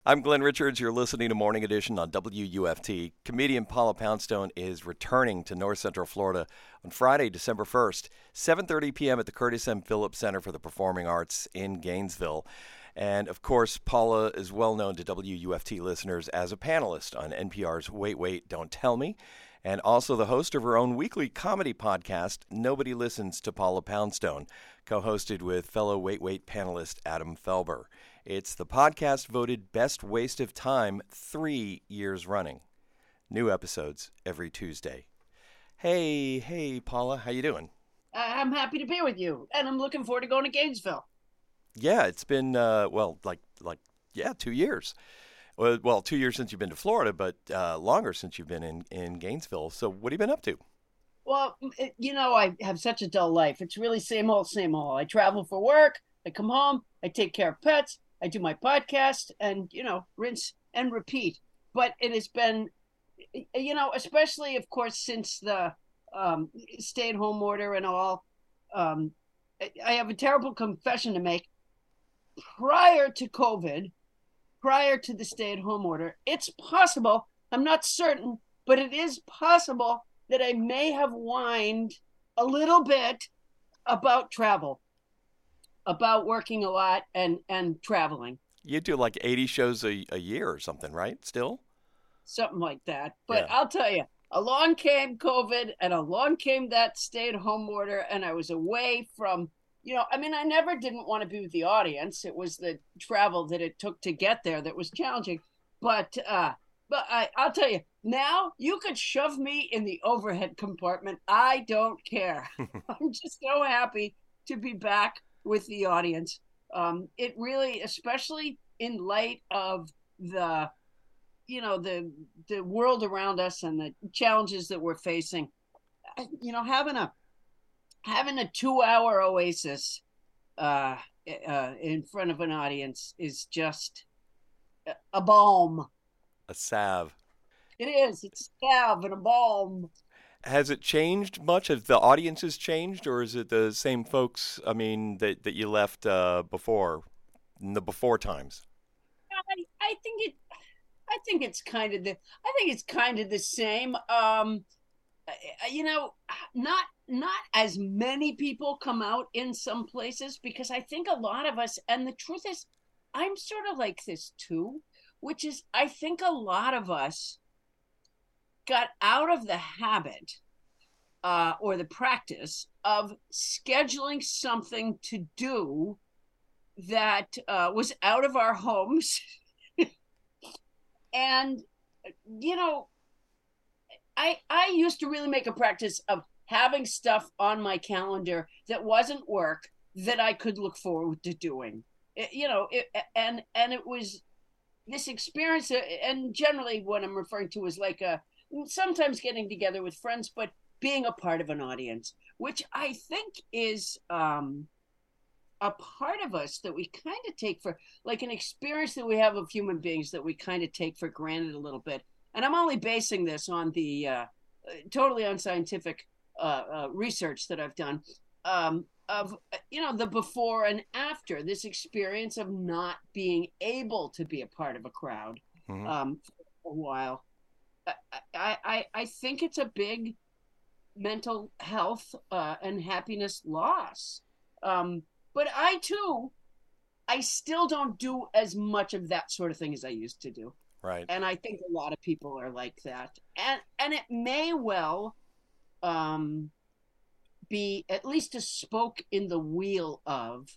I'm Glenn Richards. You're listening to Morning Edition on WUFT. Comedian Paula Poundstone is returning to North Central Florida on Friday, December 1st, 7:30 p.m. at the Curtis M. Phillips Center for the Performing Arts in Gainesville. And of course, Paula is well known to WUFT listeners as a panelist on NPR's Wait, Wait, Don't Tell Me, and also the host of her own weekly comedy podcast, Nobody Listens to Paula Poundstone, co-hosted with fellow Wait, Wait panelist Adam Felber. It's the podcast voted Best Waste of Time 3 years running. New episodes every Tuesday. Hey, Paula, how you doing? I'm happy to be with you, and I'm looking forward to going to Gainesville. Yeah, it's been 2 years. Well, 2 years since you've been to Florida, but longer since you've been in Gainesville. So what have you been up to? Well, I have such a dull life. It's really same old, same old. I travel for work, I come home, I take care of pets, I do my podcast, and, rinse and repeat. But it has been, especially, of course, since the stay-at-home order and all, I have a terrible confession to make. Prior to COVID, prior to the stay-at-home order, it's possible, I'm not certain, but it is possible that I may have whined a little bit about travel, about working a lot and traveling. You do like 80 shows a year or something, right? Still? Something like that. But Yeah. I'll tell you, along came COVID and along came that stay-at-home order, and I was away from, I never didn't want to be with the audience. It was the travel that it took to get there that was challenging. I'll tell you, now you could shove me in the overhead compartment. I don't care. I'm just so happy to be back with the audience. It really, especially in light of the, the world around us and the challenges that we're facing, having a 2 hour oasis in front of an audience is just a balm. A salve. It is. It's a salve and a balm. Has it changed much? Has the audiences changed, or is it the same folks? I mean, that you left before, in the before times? I think it. I think it's kind of the. I think it's kind of the same. You know, not as many people come out in some places because I think a lot of us. And the truth is, I'm sort of like this too, which is I think a lot of us got out of the habit or the practice of scheduling something to do that was out of our homes. And, you know, I used to really make a practice of having stuff on my calendar that wasn't work that I could look forward to doing. And it was this experience, and generally what I'm referring to is like sometimes getting together with friends, but being a part of an audience, which I think is a part of us that we kind of take for, like an experience that we have of human beings that we kind of take for granted a little bit. And I'm only basing this on the totally unscientific research that I've done of, the before and after, this experience of not being able to be a part of a crowd Hmm. for a while. I think it's a big mental health and happiness loss. But I still don't do as much of that sort of thing as I used to do. Right. And I think a lot of people are like that. And it may well be at least a spoke in the wheel of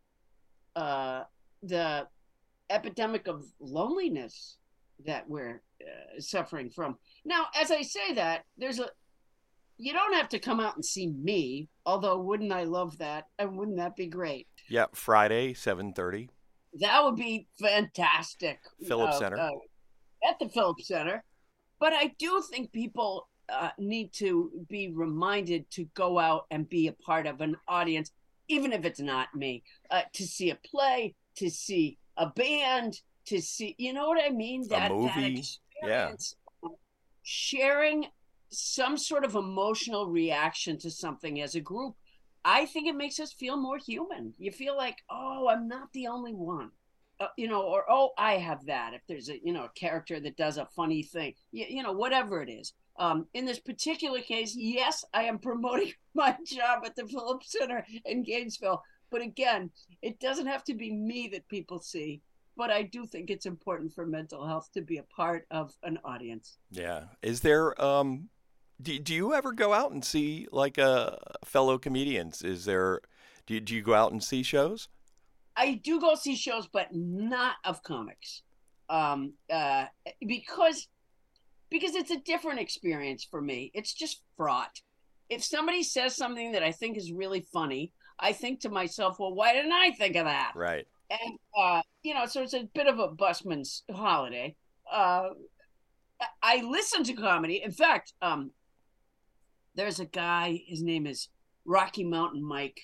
the epidemic of loneliness that we're suffering from. Now, as I say that, you don't have to come out and see me, although wouldn't I love that? And wouldn't that be great? Yeah, Friday, 7:30, That would be fantastic Phillips Center. at the Phillips Center. But I do think people need to be reminded to go out and be a part of an audience, even if it's not me, to see a play, to see a band, to see, you know what I mean? A That movie. Yeah. experience, sharing some sort of emotional reaction to something as a group. I think it makes us feel more human. You feel like, oh, I'm not the only one. or, oh, I have that. If there's a character that does a funny thing, whatever it is. In this particular case, yes, I am promoting my job at the Phillips Center in Gainesville. But again, it doesn't have to be me that people see. But I do think it's important for mental health to be a part of an audience. Yeah. Is there do you ever go out and see like fellow comedians? Do you go out and see shows? I do go see shows, but not of comics, um, uh, because it's a different experience for me. It's just fraught. If somebody says something that I think is really funny, I think to myself, well, why didn't I think of that? Right. And so it's a bit of a busman's holiday. Uh, I listen to comedy. In fact, there's a guy. His name is Rocky Mountain Mike.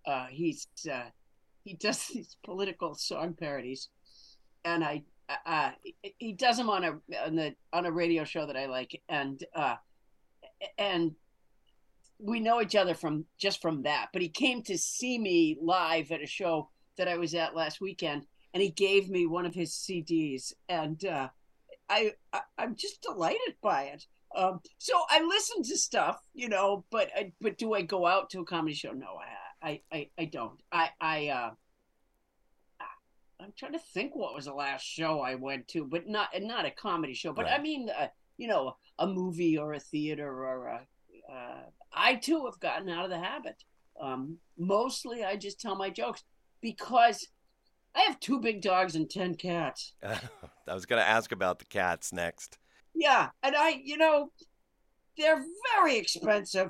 He does these political song parodies, and uh, he does them on a radio show that I like, and we know each other from that. But he came to see me live at a show that I was at last weekend, and he gave me one of his CDs, and I'm just delighted by it. So I listen to stuff, but do I go out to a comedy show? No, I don't. I'm trying to think what was the last show I went to, but not a comedy show. But I Right. mean, a movie or a theater I too have gotten out of the habit. Mostly, I just tell my jokes because I have two big dogs and 10 cats. I was going to ask about the cats next. Yeah, and they're very expensive.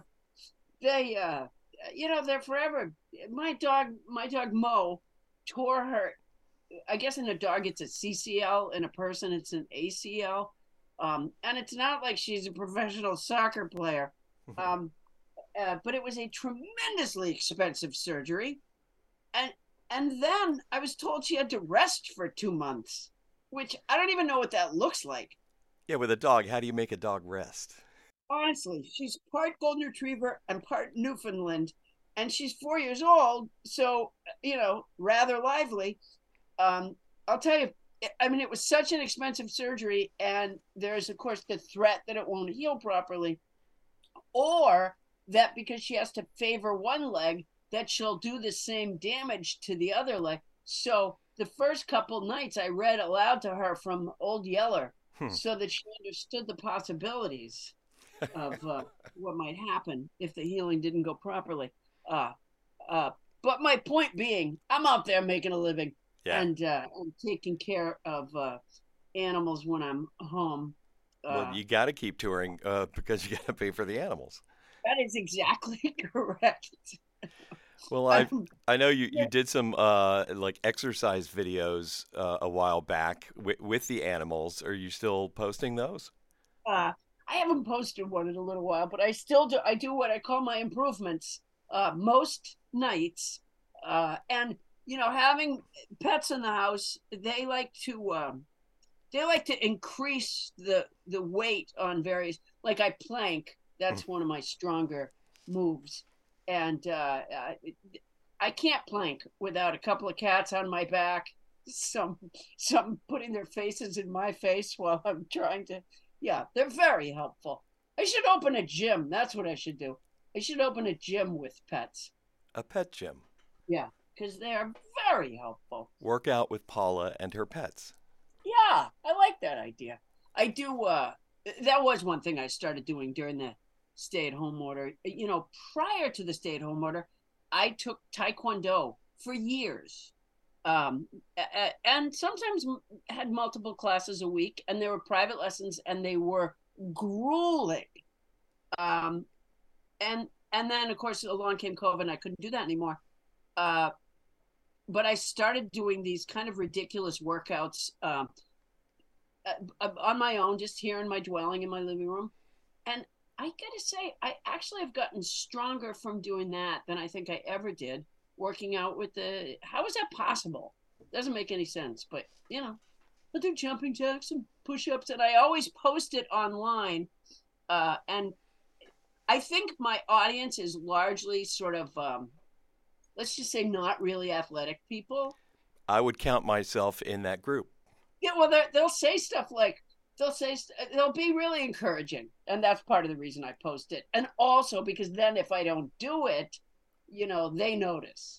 They're forever. My dog Mo tore her. I guess in a dog it's a CCL, in a person it's an ACL. And it's not like she's a professional soccer player. Um, but it was a tremendously expensive surgery, and then I was told she had to rest for 2 months, which I don't even know what that looks like. Yeah, with a dog, how do you make a dog rest? Honestly, she's part golden retriever and part Newfoundland, and she's 4 years old, so rather lively. I'll tell you, I mean, it was such an expensive surgery, and there's of course the threat that it won't heal properly, or that because she has to favor one leg, that she'll do the same damage to the other leg. So the first couple nights I read aloud to her from Old Yeller Hmm. so that she understood the possibilities of what might happen if the healing didn't go properly. Uh, but my point being, I'm out there making a living, Yeah. and taking care of animals when I'm home. Well, Uh, you got to keep touring because you got to pay for the animals. that is exactly correct. Well, Um, I know you did some like exercise videos a while back with the animals. Are you still posting those? Uh, I haven't posted one in a little while, but I still do. I do what I call my improvements most nights, and having pets in the house, they like to increase the weight on various. Like I plank. Hmm. That's one of my stronger moves, and I can't plank without a couple of cats on my back. Some some putting their faces in my face while I'm trying to. Yeah, they're very helpful. I should open a gym. That's what I should do. I should open a gym with pets. A pet gym. Yeah, because they are very helpful. Work out with Paula and her pets. Yeah, I like that idea. I do. That was one thing I started doing during the stay-at-home order. Prior to the stay-at-home order, I took Taekwondo for years, and sometimes had multiple classes a week, and they were private lessons, and they were grueling. Um, and then of course along came COVID, and I couldn't do that anymore. Uh, but I started doing these kind of ridiculous workouts on my own, just here in my dwelling in my living room. And I gotta say, I actually have gotten stronger from doing that than I think I ever did working out with the. How is that possible? Doesn't make any sense, but I'll do jumping jacks and push-ups, and I always post it online. And I think my audience is largely sort of, let's just say, not really athletic people. I would count myself in that group. Yeah, well, they'll say stuff like they'll be really encouraging, and that's part of the reason I post it. And also because then if I don't do it, they notice.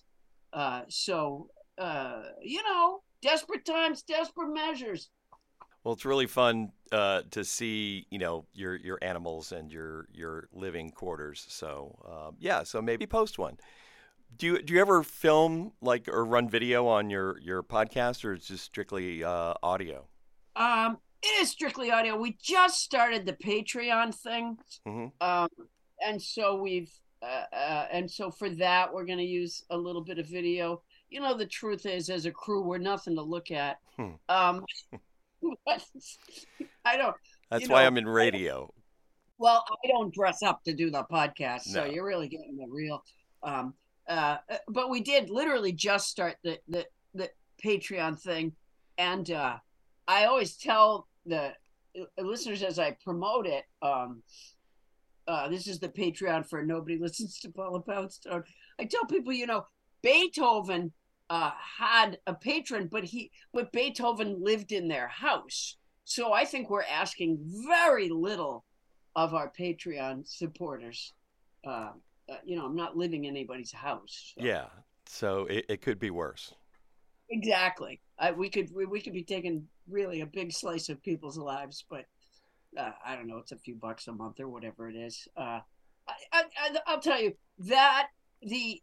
Desperate times, desperate measures. Well, it's really fun to see, your animals and your living quarters. So yeah, so maybe post one. Do you ever film like or run video on your podcast, or it's just strictly audio? It is strictly audio. We just started the Patreon thing, Hmm. and so for that we're going to use a little bit of video. The truth is, as a crew, we're nothing to look at. Hmm. But I don't. That's why I'm in radio. Well, I don't dress up to do the podcast, so No. you're really getting the real. But we did literally just start the Patreon thing, and I always tell the listeners as I promote it, this is the Patreon for Nobody Listens to Paula Poundstone. I tell people, Beethoven had a patron, but Beethoven lived in their house. So I think we're asking very little of our Patreon supporters. I'm not living in anybody's house. So. Yeah. So it could be worse. Exactly. We could be taking really a big slice of people's lives, but I don't know. It's a few bucks a month or whatever it is. I'll tell you that the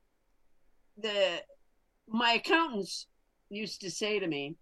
my accountants used to say to me,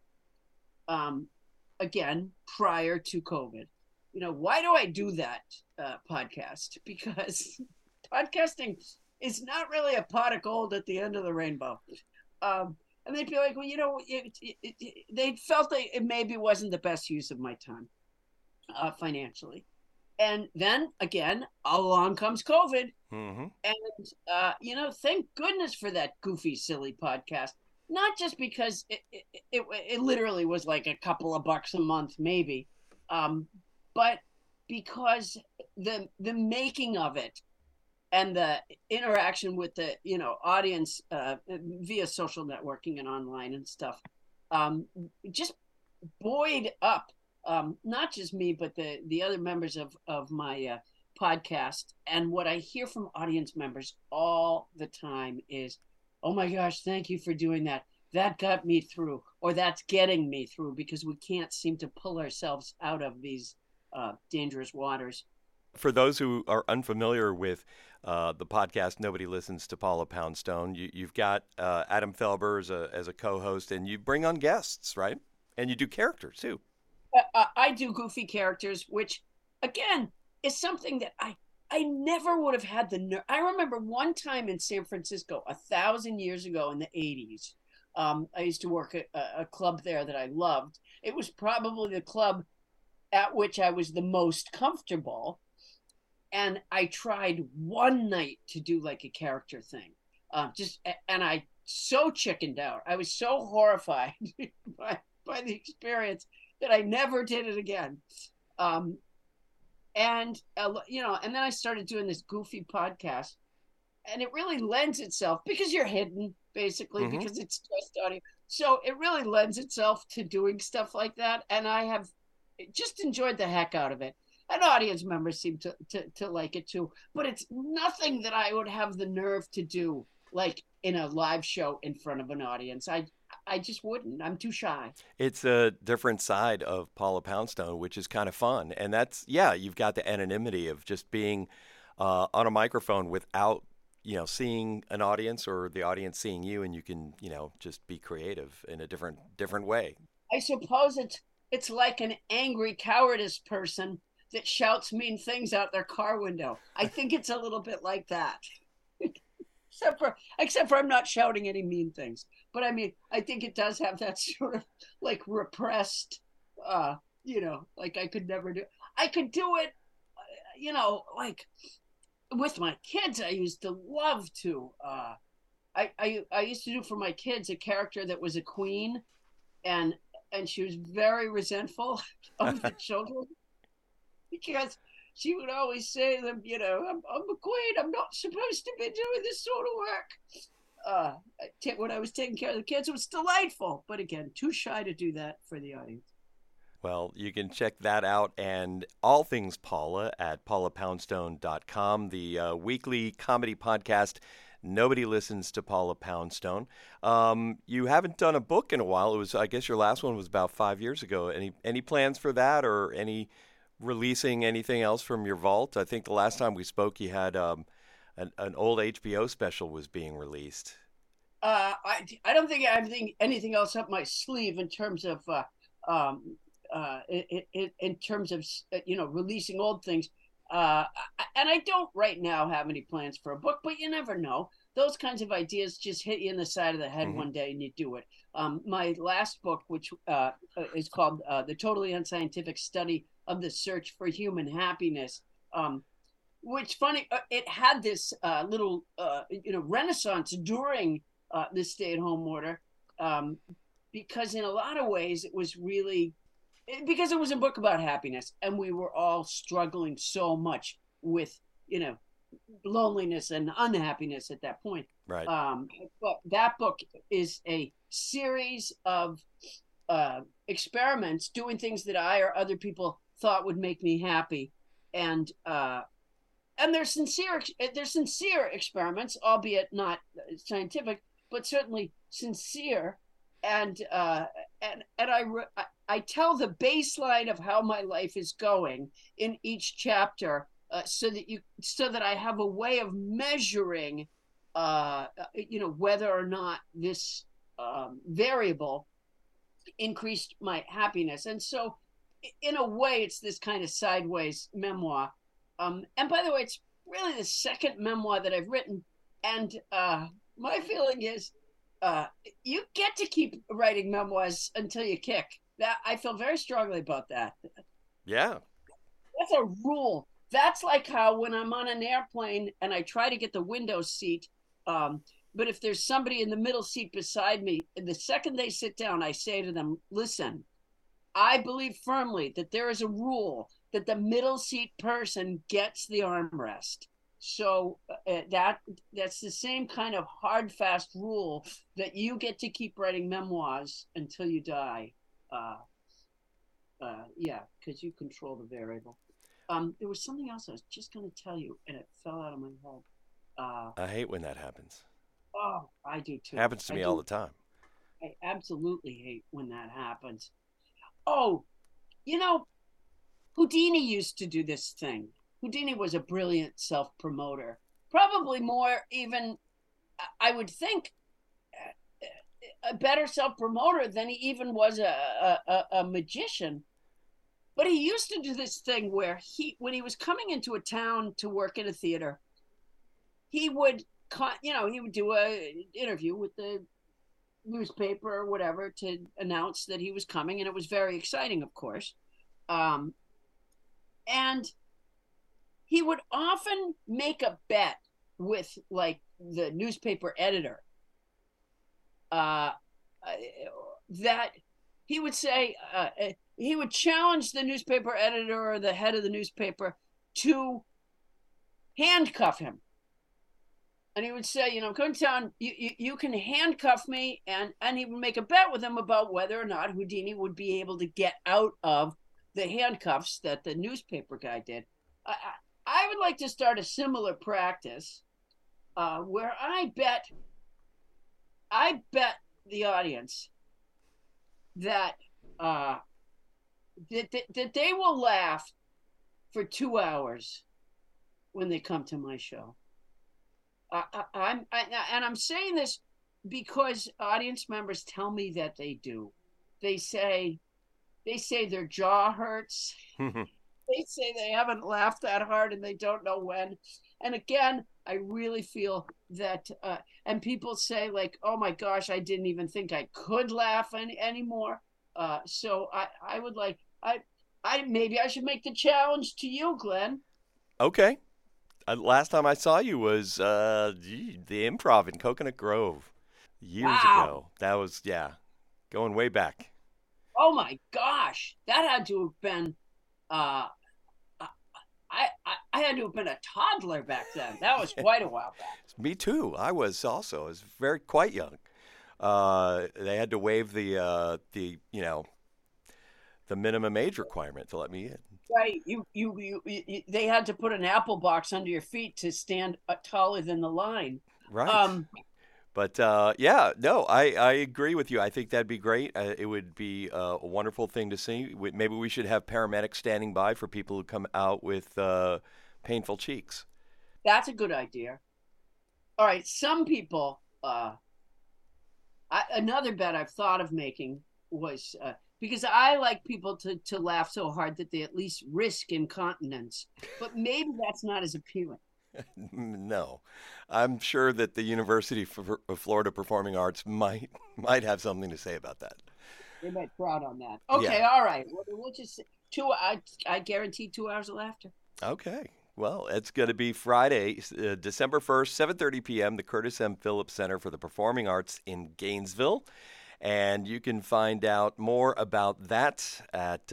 again prior to COVID, why do I do that podcast? Because podcasting is not really a pot of gold at the end of the rainbow. And they'd be like, well, they felt that it maybe wasn't the best use of my time financially. And then again, along comes COVID. Mm-hmm. And, thank goodness for that goofy, silly podcast. Not just because it literally was like a couple of bucks a month, maybe, but because the making of it and the interaction with the audience via social networking and online and stuff just buoyed up not just me but the other members of my podcast. And what I hear from audience members all the time is, oh my gosh, thank you for doing that. That got me through, or that's getting me through, because we can't seem to pull ourselves out of these dangerous waters. For those who are unfamiliar with the podcast, Nobody Listens to Paula Poundstone, you've got Adam Felber as a co-host, and you bring on guests, right? And you do characters, too. I do goofy characters, which, again, is something that I never would have had the nerve. I remember one time in San Francisco, 1,000 years ago in the 80s, I used to work at a club there that I loved. It was probably the club at which I was the most comfortable. And I tried one night to do like a character thing. And I so chickened out. I was so horrified by the experience that I never did it again. And then I started doing this goofy podcast, and it really lends itself, because you're hidden basically, Mm-hmm. because it's just audio. So it really lends itself to doing stuff like that. And I have just enjoyed the heck out of it. And audience members seem to like it too. But it's nothing that I would have the nerve to do, like in a live show in front of an audience. I just wouldn't. I'm too shy. It's a different side of Paula Poundstone, which is kind of fun. And that's, yeah, you've got the anonymity of just being on a microphone without, seeing an audience or the audience seeing you, and you can, just be creative in a different way. I suppose it's like an angry cowardice person that shouts mean things out their car window. I think it's a little bit like that. except for I'm not shouting any mean things. But I mean, I think it does have that sort of like repressed, like I could never do. I could do it, like with my kids. I used to love to. I used to do for my kids a character that was a queen, and she was very resentful of the children, because she would always say to them, I'm a queen. I'm not supposed to be doing this sort of work. when I was taking care of the kids. It was delightful, but again, too shy to do that for the audience. Well, you can check that out and all things Paula at paulapoundstone.com, the weekly comedy podcast. Nobody listens to Paula Poundstone. You haven't done a book in a while. It was, I guess, your last one was about 5 years ago. Any plans for that, or any releasing anything else from your vault? I think the last time we spoke, you had an old HBO special was being released. I don't think I have anything else up my sleeve in terms of um, in terms of releasing old things. And I don't right now have any plans for a book, but you never know. Those kinds of ideas just hit you in the side of the head one day and you do it. My last book, which is called The Totally Unscientific Study of the Search for Human Happiness, which funny, it had this little, renaissance during the stay-at-home order, because in a lot of ways it was really because it was a book about happiness, and we were all struggling so much with loneliness and unhappiness at that point. Right. But that book is a series of experiments, doing things that I or other people thought would make me happy, and they're sincere. They're sincere experiments, albeit not scientific, but certainly sincere. And I tell the baseline of how my life is going in each chapter, so that I have a way of measuring, whether or not this variable increased my happiness. And so, in a way, it's this kind of sideways memoir. And by the way, it's really the second memoir that I've written. And my feeling is, you get to keep writing memoirs until you kick. That I feel very strongly about that. Yeah. That's a rule. That's like how when I'm on an airplane and I try to get the window seat, but if there's somebody in the middle seat beside me, the second they sit down, I say to them, listen, I believe firmly that there is a rule that the middle seat person gets the armrest. So that's the same kind of hard, fast rule that you get to keep writing memoirs until you die. Yeah, because you control the variable. There was something else I was just going to tell you, and it fell out of my head. I hate when that happens. Oh, I do too. Happens to me all the time. I absolutely hate when that happens. Oh, Houdini used to do this thing. Houdini was a brilliant self-promoter, probably more even, I would think, a better self-promoter than he even was a magician. But he used to do this thing where when he was coming into a town to work in a theater, he would, he would do an interview with the newspaper or whatever to announce that he was coming, and it was very exciting, of course. And he would often make a bet with like the newspaper editor, that he would say, he would challenge the newspaper editor or the head of the newspaper to handcuff him. And he would say, come down, you can handcuff me. And he would make a bet with him about whether or not Houdini would be able to get out of the handcuffs that the newspaper guy did. I would like to start a similar practice, where I bet the audience that that they will laugh for 2 hours when they come to my show. I'm saying this because audience members tell me that they do. They say their jaw hurts. They say they haven't laughed that hard and they don't know when. And again, I really feel that, and people say like, oh my gosh, I didn't even think I could laugh anymore. So I would like, maybe I should make the challenge to you, Glenn. Okay. Last time I saw you was the Improv in Coconut Grove years ago. That was, going way back. Oh my gosh, that had to have been. I had to have been a toddler back then. That was quite a while back. Me too. I was very quite young. They had to waive the minimum age requirement to let me in. Right. They had to put an apple box under your feet to stand taller than the line. Right. Um, But yeah, no, I agree with you. I think that'd be great. It would be a wonderful thing to see. Maybe we should have paramedics standing by for people who come out with painful cheeks. that's a good idea. All right. Some people, another bet I've thought of making was because I like people to laugh so hard that they at least risk incontinence, but maybe that's not as appealing. No, I'm sure that the University of Florida Performing Arts might have something to say about that. They might fraud on that. Okay, Yeah. all right. We'll just two. I guarantee 2 hours of laughter. Okay. Well, it's going to be Friday, December 1st, 7:30 p.m., the Curtis M. Phillips Center for the Performing Arts in Gainesville. And you can find out more about that at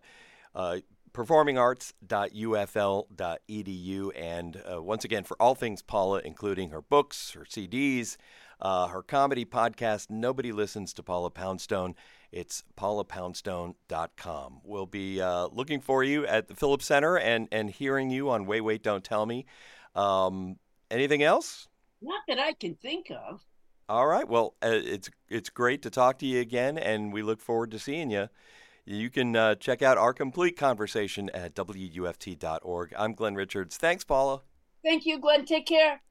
performingarts.ufl.edu. And once again, for all things Paula, including her books, her CDs, her comedy podcast, Nobody Listens to Paula Poundstone, it's paulapoundstone.com. We'll be looking for you at the Phillips Center and hearing you on Wait, Wait, Don't Tell Me. Anything else? Not that I can think of. All right. Well, it's great to talk to you again, and we look forward to seeing you. You can check out our complete conversation at WUFT.org. I'm Glenn Richards. Thanks, Paula. Thank you, Glenn. Take care.